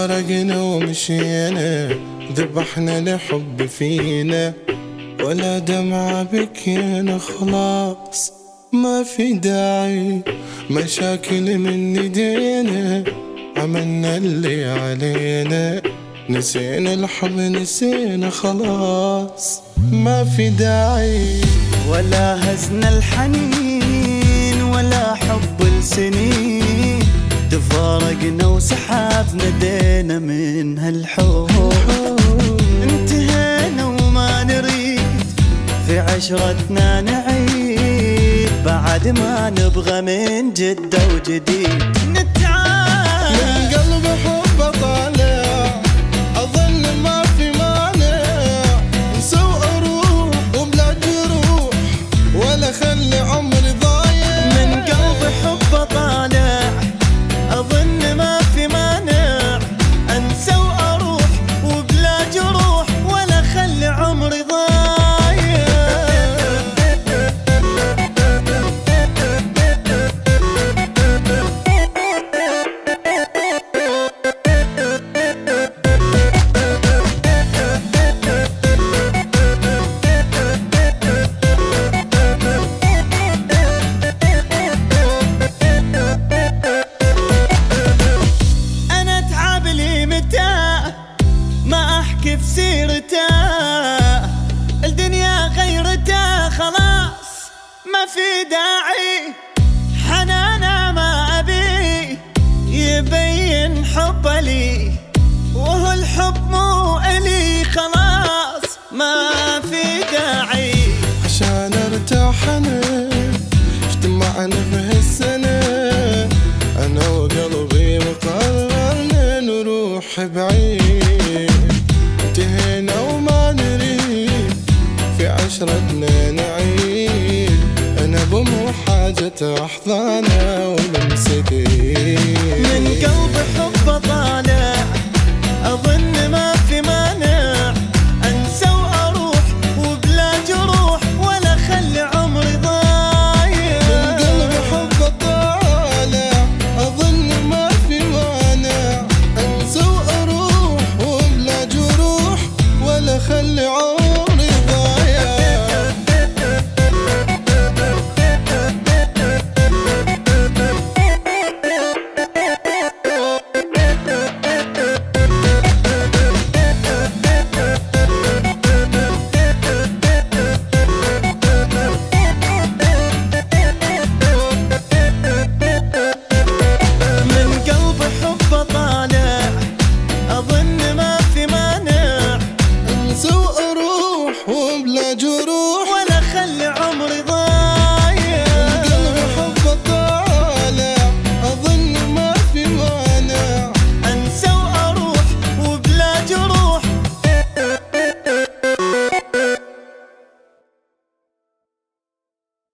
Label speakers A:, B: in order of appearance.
A: تفارقنا ومشينا، ذبحنا لحب فينا، ولا دمعة بكينا خلاص ما في داعي. مشاكل من ايدينا، عملنا اللي علينا، نسينا الحب نسينا خلاص ما في داعي.
B: ولا هزنا الحنين ولا حب السنين، تفارقنا وسحبنا دينا من هالحب. انتهينا وما نريد في عشرتنا نعيد، بعد ما نبغى من جدة وجديد نتعاد.
A: من قلب حب طالع أظن ما في مانع، نسوء روح وبلا جروح ولا خلي عمري ضايع.
B: من قلب حب طالع أظن ما في مانع، أنسى وأروح وبلا جروح ولا خلي عمري ضايع. ما أحكي في سيرته، الدنيا غيرته خلاص ما في داعي. حنانا ما أبي يبين حب لي، وهو الحب مو إلي خلاص ما في داعي.
A: عشان ارتاح انا اجتمعنا في هالسنة، انا وقلبي وقررنا نروح بعيد. انتهينا وما نريد في عشرتنا نعيد، انا بمو حاجة احضانا ولمسة ايد.
B: من قلب حب طالع أظن ما في مانع، أنسى وأروح وبلا جروح ولا خلي عمري ضايع.
A: من قلب حب طالع أظن ما في مانع، أنسى وأروح وبلا جروح ولا خلي عمري ضايع. أنسى وأروح وبلا جروح